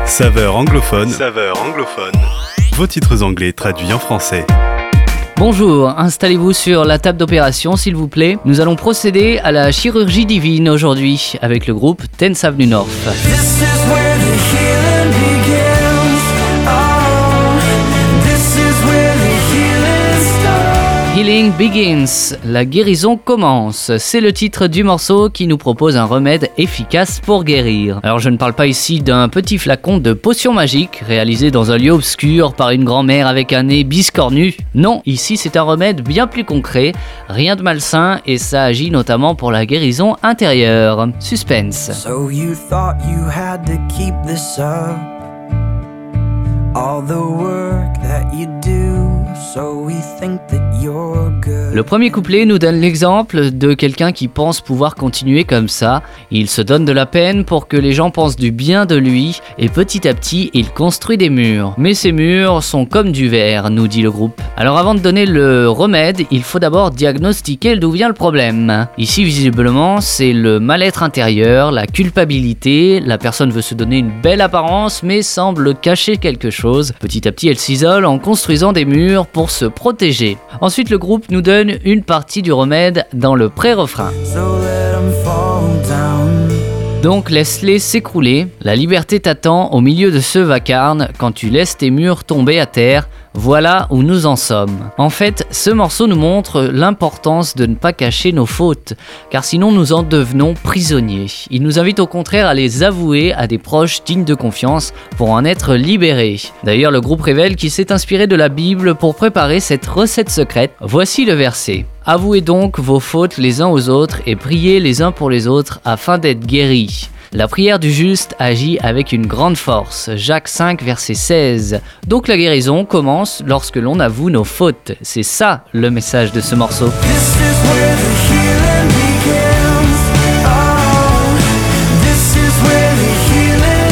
Saveur anglophone. Saveur anglophone. Vos titres anglais traduits en français. Bonjour, installez-vous sur la table d'opération s'il vous plaît. Nous allons procéder à la chirurgie divine aujourd'hui avec le groupe 10th Avenue North. This is where the healing begins. Oh, this is where the healing starts. Healing Begins, la guérison commence. C'est le titre du morceau qui nous propose un remède efficace pour guérir. Alors je ne parle pas ici d'un petit flacon de potion magique réalisé dans un lieu obscur par une grand-mère avec un nez biscornu. Non, ici c'est un remède bien plus concret, rien de malsain et ça agit notamment pour la guérison intérieure. Suspense. So you thought you had to keep this up. All the work that you do, so we think that you're good. Le premier couplet nous donne l'exemple de quelqu'un qui pense pouvoir continuer comme ça. Il se donne de la peine pour que les gens pensent du bien de lui et petit à petit, il construit des murs. Mais ces murs sont comme du verre, nous dit le groupe. Alors avant de donner le remède, il faut d'abord diagnostiquer d'où vient le problème. Ici, visiblement, c'est le mal-être intérieur, la culpabilité. La personne veut se donner une belle apparence mais semble cacher quelque chose. Petit à petit, elle s'isole en construisant des murs pour se protéger. Ensuite, le groupe nous donne une partie du remède dans le pré-refrain. So let 'em fall down. Donc laisse-les s'écrouler, la liberté t'attend au milieu de ce vacarme quand tu laisses tes murs tomber à terre. Voilà où nous en sommes. En fait, ce morceau nous montre l'importance de ne pas cacher nos fautes, car sinon nous en devenons prisonniers. Il nous invite au contraire à les avouer à des proches dignes de confiance pour en être libérés. D'ailleurs, le groupe révèle qu'il s'est inspiré de la Bible pour préparer cette recette secrète. Voici le verset. Avouez donc vos fautes les uns aux autres et priez les uns pour les autres afin d'être guéris. La prière du juste agit avec une grande force. Jacques 5, verset 16. Donc la guérison commence lorsque l'on avoue nos fautes. C'est ça le message de ce morceau. This is where the healing begins. Oh, this is where the healing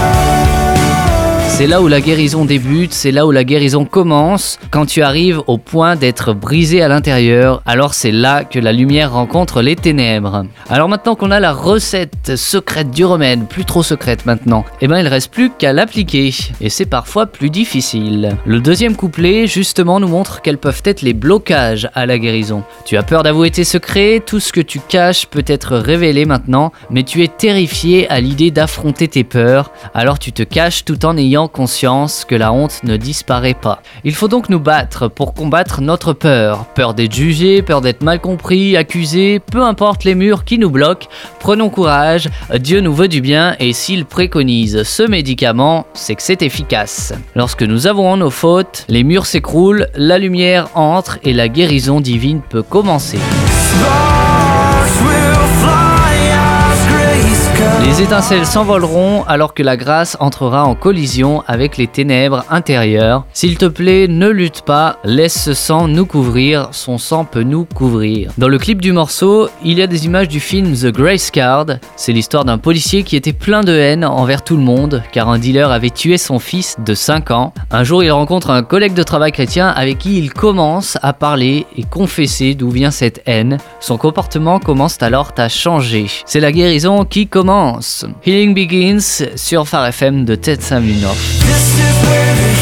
starts. C'est là où la guérison débute, c'est là où la guérison commence. Quand tu arrives au point d'être brisé à l'intérieur, alors c'est là que la lumière rencontre les ténèbres. Alors maintenant qu'on a la recette secrète du remède, plus trop secrète maintenant, il reste plus qu'à l'appliquer. Et c'est parfois plus difficile. Le deuxième couplet, justement, nous montre quels peuvent être les blocages à la guérison. Tu as peur d'avouer tes secrets, tout ce que tu caches peut être révélé maintenant, mais tu es terrifié à l'idée d'affronter tes peurs, alors tu te caches tout en ayant conscience que la honte ne disparaît pas. Il faut donc nous battre pour combattre notre peur. Peur d'être jugé, peur d'être mal compris, accusé, peu importe les murs qui nous bloquent, prenons courage, Dieu nous veut du bien et s'il préconise ce médicament, c'est que c'est efficace. Lorsque nous avouons nos fautes, les murs s'écroulent, la lumière entre et la guérison divine peut commencer. Sparks will fly as grace comes. Les étincelles s'envoleront alors que la grâce entrera en collision avec les ténèbres intérieures. S'il te plaît, ne lutte pas, laisse ce sang nous couvrir, son sang peut nous couvrir. Dans le clip du morceau, il y a des images du film The Grace Card. C'est l'histoire d'un policier qui était plein de haine envers tout le monde car un dealer avait tué son fils de 5 ans. Un jour, il rencontre un collègue de travail chrétien avec qui il commence à parler et confesser d'où vient cette haine. Son comportement commence alors à changer. C'est la guérison qui commence. Healing Begins sur Phare FM de 10th Avenue North. This is where the